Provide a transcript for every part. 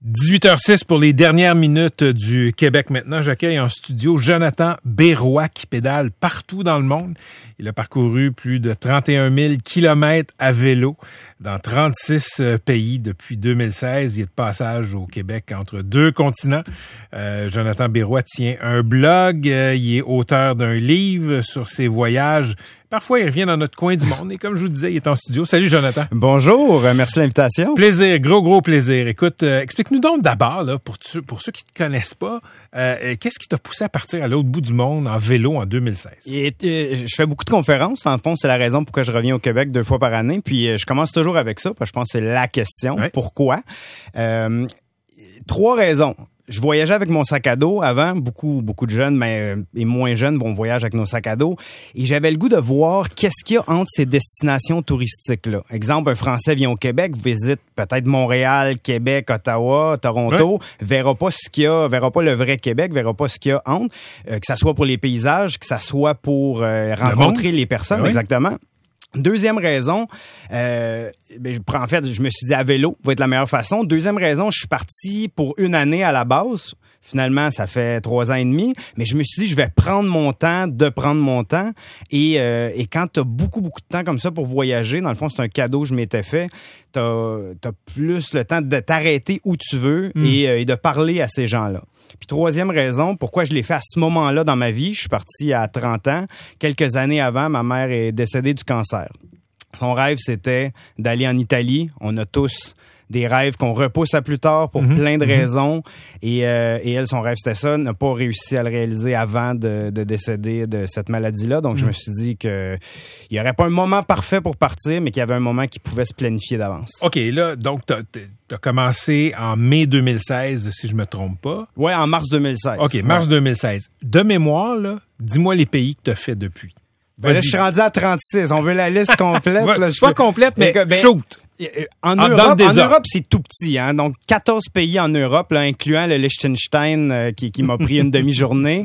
18h06 pour les dernières minutes du Québec maintenant. J'accueille en studio Jonathan Berroy qui pédale partout dans le monde. Il a parcouru plus de 31 000 kilomètres à vélo dans 36 pays depuis 2016. Il est de passage au Québec entre deux continents. Jonathan Berroy tient un blog. Il est auteur d'un livre sur ses voyages. Parfois, il revient dans notre coin du monde. Et comme je vous disais, il est en studio. Salut, Jonathan. Bonjour, merci de l'invitation. Plaisir, gros plaisir. Écoute, explique-nous donc d'abord, là, pour ceux qui te connaissent pas, qu'est-ce qui t'a poussé à partir à l'autre bout du monde en vélo en 2016? Je fais beaucoup de conférences. En fond, c'est la raison pourquoi je reviens au Québec 2 fois par année. Puis, je commence toujours avec ça, parce que je pense que c'est la question. Ouais. Pourquoi? 3 raisons. Je voyageais avec mon sac à dos avant. Beaucoup de jeunes et moins jeunes vont voyager avec nos sacs à dos. Et j'avais le goût de voir qu'est-ce qu'il y a entre ces destinations touristiques-là. Exemple, un Français vient au Québec, visite peut-être Montréal, Québec, Ottawa, Toronto, verra pas ce qu'il y a, verra pas le vrai Québec, verra pas ce qu'il y a entre, que ça soit pour les paysages, que ça soit pour rencontrer les personnes, exactement. Deuxième raison, en fait, je me suis dit à vélo va être la meilleure façon. Deuxième raison, je suis parti pour 1 année à la base. Finalement, ça fait 3 ans et demi. Mais je me suis dit, je vais prendre mon temps. Et quand tu as beaucoup de temps comme ça pour voyager, dans le fond, c'est un cadeau que je m'étais fait. T'as plus le temps de t'arrêter où tu veux et de parler à ces gens-là. Puis troisième raison, pourquoi je l'ai fait à ce moment-là dans ma vie, je suis parti à 30 ans. Quelques années avant, ma mère est décédée du cancer. Son rêve, c'était d'aller en Italie. On a tous des rêves qu'on repousse à plus tard pour plein de raisons. Et elle, son rêve, c'était ça, n'a pas réussi à le réaliser avant de décéder de cette maladie-là. Donc, je me suis dit qu'il n'y aurait pas un moment parfait pour partir, mais qu'il y avait un moment qui pouvait se planifier d'avance. OK, là, donc, t'as commencé en mai 2016, si je me trompe pas. Oui, en mars 2016. OK, mars 2016. De mémoire, là, dis-moi les pays que t'as fait depuis. Là, je suis rendu à 36. On veut la liste complète. Là, pas complète, mais shoot. En Europe, c'est tout petit, hein. Donc 14 pays en Europe, là, incluant le Liechtenstein qui m'a pris une demi-journée.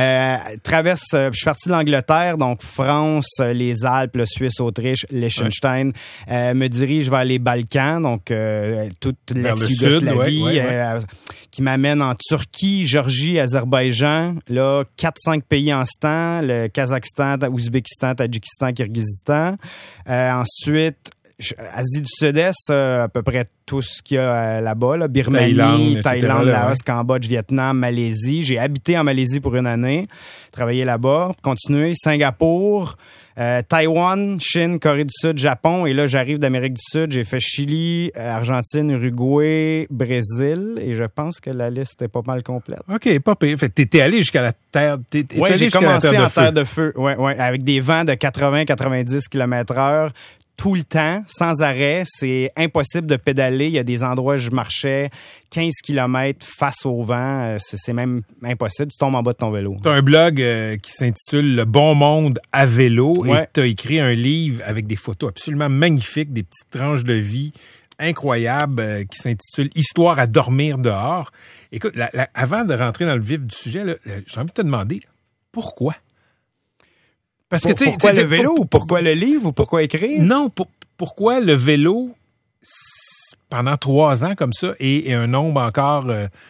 Je suis parti de l'Angleterre, donc France, les Alpes, la Suisse, Autriche, Liechtenstein. Me dirige vers les Balkans, donc toute l'ex-Yougoslavie, qui m'amène en Turquie, Géorgie, Azerbaïdjan. Là, 4-5 pays en ce temps, le Kazakhstan, Ouzbékistan, Tadjikistan, Kirghizistan. Ensuite, Asie du Sud-Est, à peu près tout ce qu'il y a là-bas, là, Birmanie, Thaïlande, Laos, Cambodge, Vietnam, Malaisie. J'ai habité en Malaisie pour 1 année, travaillé là-bas, continué, Singapour, Taïwan, Chine, Corée du Sud, Japon. Et là, j'arrive d'Amérique du Sud. J'ai fait Chili, Argentine, Uruguay, Brésil. Et je pense que la liste est pas mal complète. OK, pas pire. Fait que t'es allé jusqu'à la terre. Oui, j'ai commencé en terre de feu. Ouais, avec des vents de 80-90 km/h. Tout le temps, sans arrêt. C'est impossible de pédaler. Il y a des endroits où je marchais 15 km face au vent. C'est même impossible. Tu tombes en bas de ton vélo. Tu as un blog qui s'intitule « Le bon monde à vélo » et tu as écrit un livre avec des photos absolument magnifiques, des petites tranches de vie incroyables qui s'intitule « Histoire à dormir dehors ». Écoute, avant de rentrer dans le vif du sujet, là, j'ai envie de te demander pourquoi? Parce que pourquoi le vélo ou pourquoi le livre ou pourquoi écrire? Non, pourquoi le vélo pendant 3 ans comme ça et un nombre encore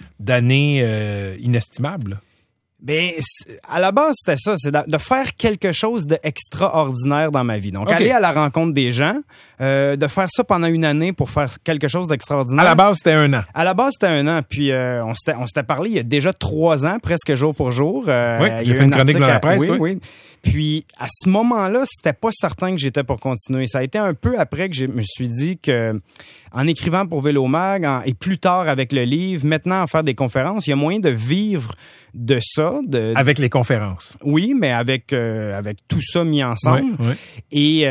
d'années inestimables? Ben, à la base, c'était ça, c'est de faire quelque chose d'extraordinaire dans ma vie. Donc, aller à la rencontre des gens, de faire ça pendant 1 année pour faire quelque chose d'extraordinaire. À la base, c'était 1 an. À la base, c'était 1 an. Puis, on s'était parlé il y a déjà 3 ans, presque jour pour jour. Oui, j'ai fait une chronique dans la presse. Oui. Puis, à ce moment-là, c'était pas certain que j'étais pour continuer. Ça a été un peu après que je me suis dit que, en écrivant pour Vélomag et plus tard avec le livre, maintenant en faire des conférences, il y a moyen de vivre de ça. Avec les conférences. Oui, mais avec tout ça mis ensemble. Oui.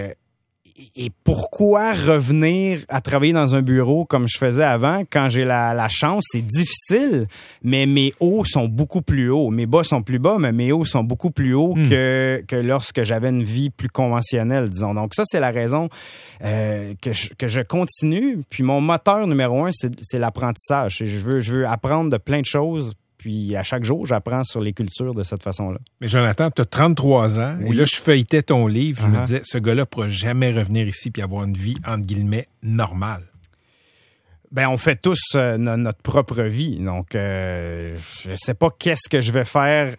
Et pourquoi revenir à travailler dans un bureau comme je faisais avant quand j'ai la chance? C'est difficile, mais mes hauts sont beaucoup plus hauts. Mes bas sont plus bas, mais mes hauts sont beaucoup plus hauts que lorsque j'avais une vie plus conventionnelle, disons. Donc ça, c'est la raison que je continue. Puis mon moteur numéro 1, c'est l'apprentissage. Je veux apprendre de plein de choses. Puis à chaque jour, j'apprends sur les cultures de cette façon-là. Mais Jonathan, tu as 33 ans, et là, je feuilletais ton livre, je me disais, ce gars-là ne pourra jamais revenir ici puis avoir une vie, entre guillemets, normale. Ben, on fait tous notre propre vie. Donc, je sais pas qu'est-ce que je vais faire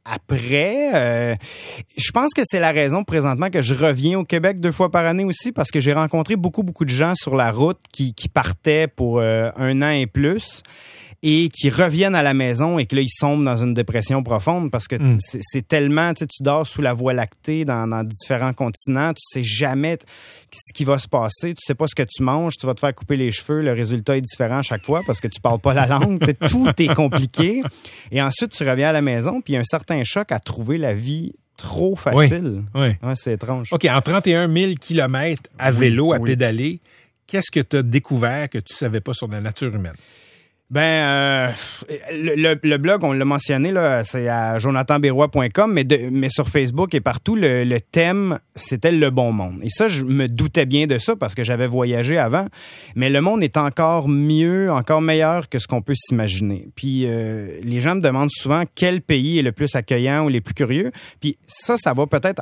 après. Je pense que c'est la raison présentement que je reviens au Québec 2 fois par année aussi, parce que j'ai rencontré beaucoup de gens sur la route qui partaient pour 1 an et plus et qui reviennent à la maison et que là, ils sombrent dans une dépression profonde parce que c'est tellement, tu sais, tu dors sous la Voie lactée dans différents continents, tu sais jamais ce qui va se passer, tu sais pas ce que tu manges, tu vas te faire couper les cheveux, le résultat est différent à chaque fois parce que tu parles pas la langue, tout est compliqué. Et ensuite, tu reviens à la maison, puis il y a un certain choc à trouver la vie trop facile. Oui. Ouais, c'est étrange. OK, en 31 000 kilomètres à vélo, à pédaler, qu'est-ce que tu as découvert que tu savais pas sur la nature humaine? Ben, le blog, on l'a mentionné, là, c'est à jonathanberrois.com, mais sur Facebook et partout, le thème, c'était le bon monde. Et ça, je me doutais bien de ça parce que j'avais voyagé avant, mais le monde est encore mieux, encore meilleur que ce qu'on peut s'imaginer. Puis, les gens me demandent souvent quel pays est le plus accueillant ou les plus curieux. Puis ça va peut-être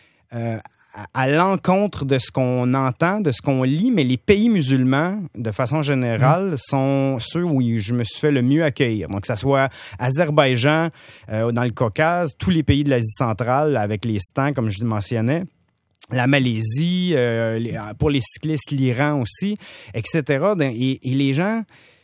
à l'encontre de ce qu'on entend, de ce qu'on lit, mais les pays musulmans, de façon générale, sont ceux où je me suis fait le mieux accueillir. Donc, que ça soit Azerbaïdjan, dans le Caucase, tous les pays de l'Asie centrale, avec les stands, comme je le mentionnais, la Malaisie, pour les cyclistes, l'Iran aussi, etc. Et les gens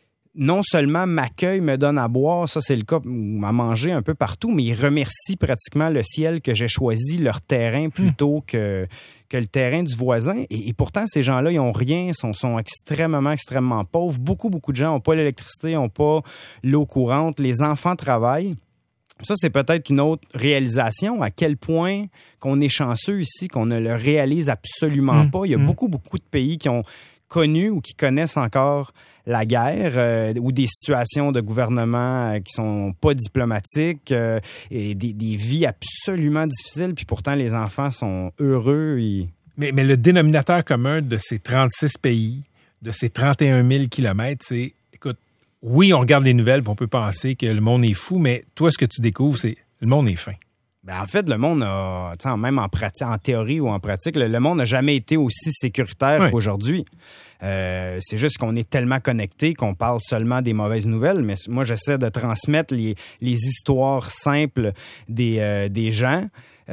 non seulement m'accueillent, me donnent à boire, ça c'est le cas, à manger un peu partout, mais ils remercient pratiquement le ciel que j'ai choisi leur terrain plutôt que le terrain du voisin. Et pourtant, ces gens-là, ils ont rien, sont extrêmement pauvres. Beaucoup de gens n'ont pas l'électricité, n'ont pas l'eau courante. Les enfants travaillent. Ça, c'est peut-être une autre réalisation, à quel point qu'on est chanceux ici, qu'on ne le réalise absolument pas. Il y a beaucoup de pays qui ont connu ou qui connaissent encore la guerre ou des situations de gouvernement qui sont pas diplomatiques et des vies absolument difficiles, puis pourtant les enfants sont heureux. Mais le dénominateur commun de ces 36 pays, de ces 31 000 kilomètres, c'est, écoute, oui, on regarde les nouvelles, puis on peut penser que le monde est fou, mais toi, ce que tu découvres, c'est le monde est fin. Ben en fait, le monde a, même en pratique, en théorie ou en pratique, le monde n'a jamais été aussi sécuritaire qu'aujourd'hui. C'est juste qu'on est tellement connectés qu'on parle seulement des mauvaises nouvelles, mais moi, j'essaie de transmettre les histoires simples des gens,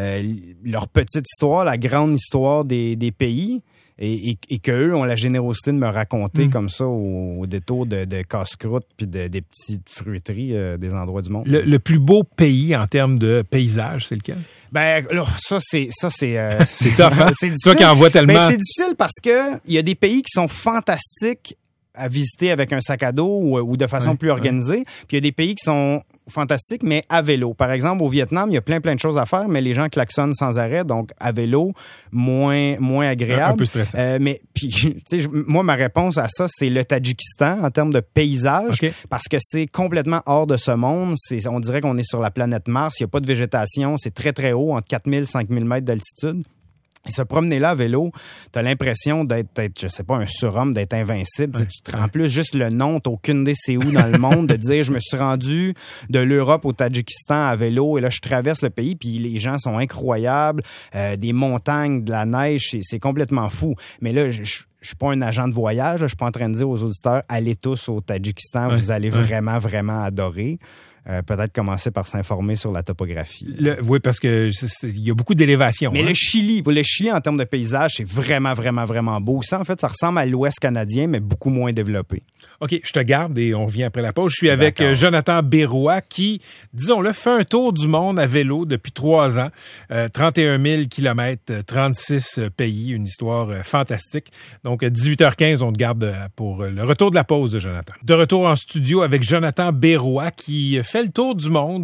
leur petite histoire, la grande histoire des pays. Et qu'eux ont la générosité de me raconter comme ça au détour de casse-croûte puis des petites fruiteries des endroits du monde. Le plus beau pays en termes de paysage, c'est lequel? Ben là, c'est c'est tough, hein? C'est difficile. Toi qui en vois tellement. Ben, c'est difficile parce que il y a des pays qui sont fantastiques à visiter avec un sac à dos ou de façon plus organisée. Puis il y a des pays qui sont fantastiques, mais à vélo. Par exemple, au Vietnam, il y a plein de choses à faire, mais les gens klaxonnent sans arrêt, donc à vélo, moins agréable. Un peu stressant. Mais puis, tu sais, moi, ma réponse à ça, c'est le Tadjikistan en termes de paysage, parce que c'est complètement hors de ce monde. On dirait qu'on est sur la planète Mars. Il n'y a pas de végétation. C'est très haut, entre 4000 et 5000 mètres d'altitude. Et se promener là à vélo, t'as l'impression d'être, je sais pas, un surhomme, d'être invincible. En plus, juste le nom, t'as aucune idée c'est où dans le monde, de dire je me suis rendu de l'Europe au Tadjikistan à vélo et là je traverse le pays puis les gens sont incroyables, des montagnes, de la neige, c'est complètement fou. Mais là, je suis pas un agent de voyage, je suis pas en train de dire aux auditeurs allez tous au Tadjikistan, vous allez vraiment adorer. Peut-être commencer par s'informer sur la topographie. Oui, parce que il y a beaucoup d'élévation. Mais le Chili en termes de paysage, c'est vraiment beau. Ça, en fait, ça ressemble à l'Ouest canadien, mais beaucoup moins développé. OK, je te garde et on revient après la pause. Je suis avec Jonathan Berrois qui, disons-le, fait un tour du monde à vélo depuis 3 ans. 31 000 kilomètres, 36 pays, une histoire fantastique. Donc, 18h15, on te garde pour le retour de la pause de Jonathan. De retour en studio avec Jonathan Berrois qui fait le tour du monde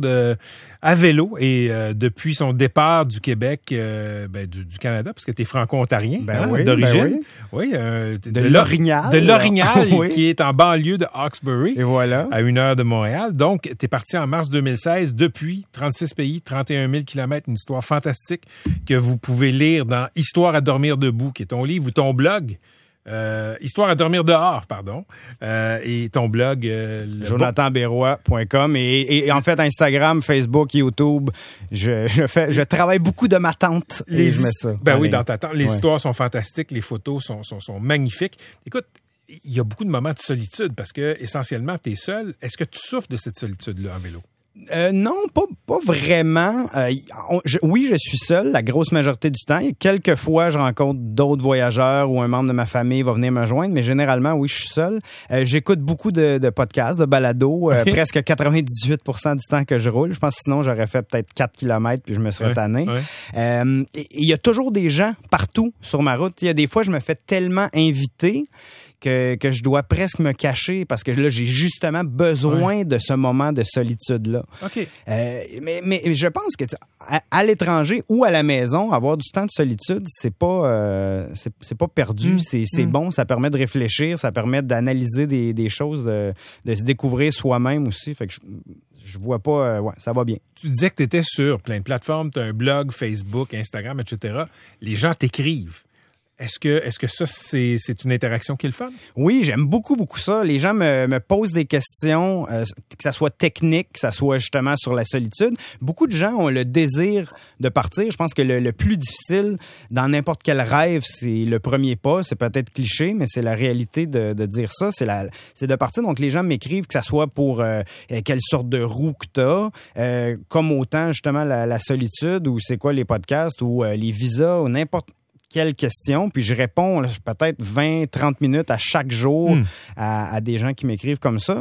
à vélo et depuis son départ du Québec, du Canada, parce que tu es franco-ontarien d'origine. Oui, de L'Orignal. De L'Orignal, qui est en banlieue de Hawkesbury, et voilà. À 1 heure de Montréal. Donc, tu es parti en mars 2016. Depuis, 36 pays, 31 000 kilomètres, une histoire fantastique que vous pouvez lire dans Histoire à dormir debout, qui est ton livre ou ton blog. Histoire à dormir dehors, pardon. Et ton blog... jonathanberrois.com et en fait, Instagram, Facebook, YouTube, je travaille beaucoup de ma tante et je mets ça. Ben oui, dans ta tante. Les histoires sont fantastiques, les photos sont magnifiques. Écoute, il y a beaucoup de moments de solitude parce que essentiellement, tu es seul. Est-ce que tu souffres de cette solitude-là en vélo? Non, pas vraiment. Oui, je suis seul la grosse majorité du temps. Et quelques fois, je rencontre d'autres voyageurs ou un membre de ma famille va venir me joindre, mais généralement, oui, je suis seul. J'écoute beaucoup de podcasts, de balados, presque 98% du temps que je roule. Je pense que sinon, j'aurais fait peut-être 4 km puis je me serais tanné. Et il y a toujours des gens partout sur ma route. Il y a des fois, je me fais tellement inviter que je dois presque me cacher parce que là, j'ai justement besoin de ce moment de solitude-là. OK. Mais je pense que à l'étranger ou à la maison, avoir du temps de solitude, c'est pas perdu. C'est bon, ça permet de réfléchir, ça permet d'analyser des choses, de se découvrir soi-même aussi. Fait que je vois pas... ça va bien. Tu disais que tu étais sur plein de plateformes, tu as un blog, Facebook, Instagram, etc. Les gens t'écrivent. Est-ce que ça, c'est une interaction qui est le fun? Oui, j'aime beaucoup ça. Les gens me posent des questions, que ça soit technique, que ça soit justement sur la solitude. Beaucoup de gens ont le désir de partir. Je pense que le plus difficile dans n'importe quel rêve, c'est le premier pas. C'est peut-être cliché, mais c'est la réalité de dire ça. C'est de partir. Donc, les gens m'écrivent que ça soit pour quelle sorte de roue que t'as, comme autant justement la solitude ou c'est quoi les podcasts ou les visas ou n'importe quelle question, puis je réponds peut-être 20-30 minutes à chaque jour à des gens qui m'écrivent comme ça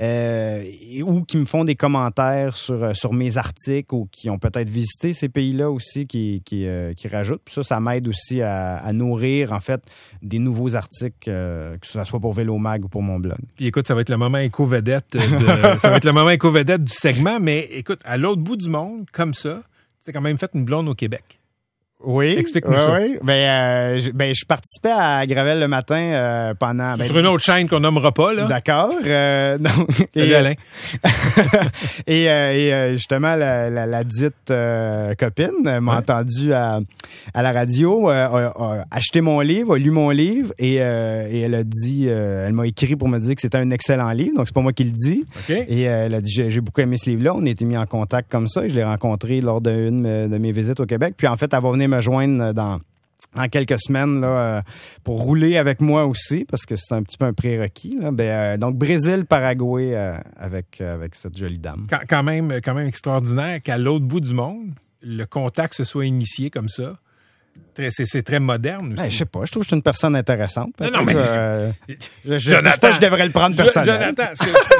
ou qui me font des commentaires sur mes articles ou qui ont peut-être visité ces pays-là aussi qui rajoutent. Puis ça m'aide aussi à nourrir en fait des nouveaux articles, que ce soit pour Vélo Mag ou pour mon blog. Puis écoute, ça va être le moment éco-vedette ça va être le moment éco-vedette du segment, mais écoute, à l'autre bout du monde, comme ça, tu as quand même fait une blonde au Québec. Oui. Explique-nous ça. Oui. Je participais à Gravel le matin pendant... sur une autre chaîne qu'on nommera pas, là. D'accord. Non. Salut Alain. et justement, la dite copine m'a entendu à la radio, a acheté mon livre, a lu mon livre et elle a dit, elle m'a écrit pour me dire que c'était un excellent livre, donc c'est pas moi qui le dis. Okay. Et elle a dit, j'ai beaucoup aimé ce livre-là. On a été mis en contact comme ça et je l'ai rencontré lors d'une de mes visites au Québec. Puis en fait, elle va venir me joindre dans quelques semaines là, pour rouler avec moi aussi, parce que c'est un petit peu un prérequis. Là. Donc, Brésil, Paraguay avec cette jolie dame. Quand même extraordinaire qu'à l'autre bout du monde, le contact se soit initié comme ça. C'est très moderne aussi. Je sais pas, je trouve que je suis une personne intéressante. Non, mais Jonathan, je devrais le prendre personnel. Jonathan,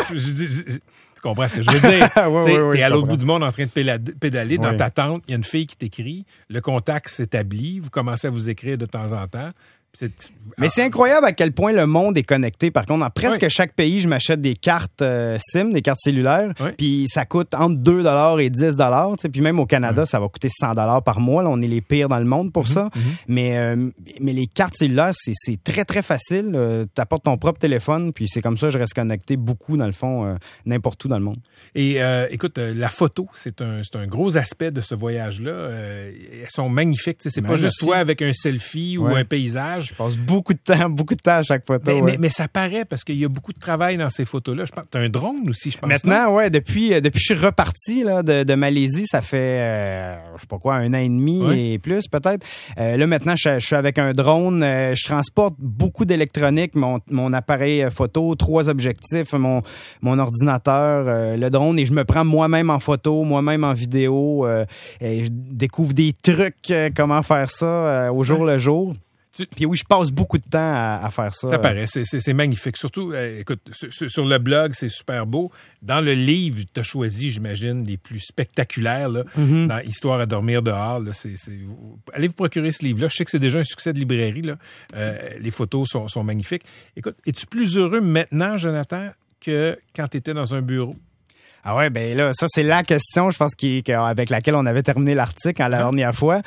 tu comprends ce que je veux dire? T'es à l'autre bout du monde en train de pédaler dans ta tente, il y a une fille qui t'écrit, le contact s'établit, vous commencez à vous écrire de temps en temps. Mais c'est incroyable à quel point le monde est connecté. Par contre, dans presque chaque pays, je m'achète des cartes SIM, des cartes cellulaires, puis ça coûte entre 2 $ et 10 $. Puis même au Canada, ça va coûter 100 $ par mois. Là, on est les pires dans le monde pour ça. Mais les cartes cellulaires, c'est très, très facile. Tu apportes ton propre téléphone, puis c'est comme ça que je reste connecté beaucoup, dans le fond, n'importe où dans le monde. Et écoute, la photo, c'est un gros aspect de ce voyage-là. Elles sont magnifiques. C'est pas juste toi avec un selfie ou un paysage. Je passe beaucoup de temps à chaque photo. Mais ça paraît parce qu'il y a beaucoup de travail dans ces photos-là. Je pense t'as un drone aussi, je pense. Maintenant, depuis que je suis reparti là, de Malaisie, ça fait je sais pas quoi, 1 an et demi et plus peut-être. Là maintenant, je suis avec un drone. Je transporte beaucoup d'électronique, mon appareil photo, 3 objectifs, mon ordinateur, le drone, et je me prends moi-même en photo, moi-même en vidéo. Et je découvre des trucs, comment faire ça au jour le jour. Puis oui, je passe beaucoup de temps à faire ça. Ça paraît, c'est magnifique. Surtout, écoute, sur le blog, c'est super beau. Dans le livre, tu as choisi, j'imagine, les plus spectaculaires, là, dans Histoire à dormir dehors. Là, allez vous procurer ce livre-là. Je sais que c'est déjà un succès de librairie. Là. Les photos sont magnifiques. Écoute, es-tu plus heureux maintenant, Jonathan, que quand tu étais dans un bureau? Ah ouais, ben là, ça c'est la question, je pense, avec laquelle on avait terminé l'article la dernière fois.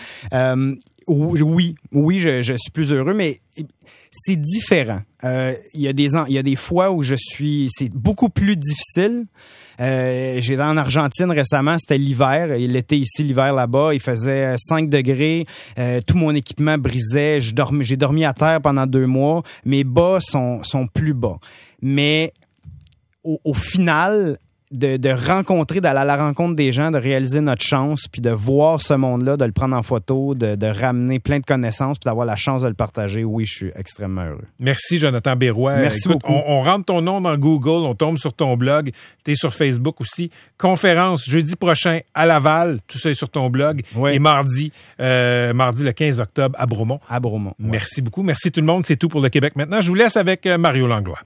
Oui, je suis plus heureux, mais c'est différent. Il y a des fois où c'est beaucoup plus difficile. J'étais en Argentine récemment, c'était l'hiver. L'été ici, l'hiver là-bas, il faisait 5 degrés. Tout mon équipement brisait. J'ai dormi à terre pendant 2 mois. Mes bas sont plus bas. Mais au final, de rencontrer, d'aller à la rencontre des gens, de réaliser notre chance, puis de voir ce monde-là, de le prendre en photo, de ramener plein de connaissances, puis d'avoir la chance de le partager, oui, je suis extrêmement heureux. Merci, Jonathan Berroy. Merci beaucoup. On rentre ton nom dans Google, on tombe sur ton blog, t'es sur Facebook aussi. Conférence jeudi prochain à Laval, tout ça est sur ton blog. Oui. Et mardi le 15 octobre à Bromont. À Bromont. Merci beaucoup. Merci tout le monde. C'est tout pour le Québec maintenant. Je vous laisse avec Mario Langlois.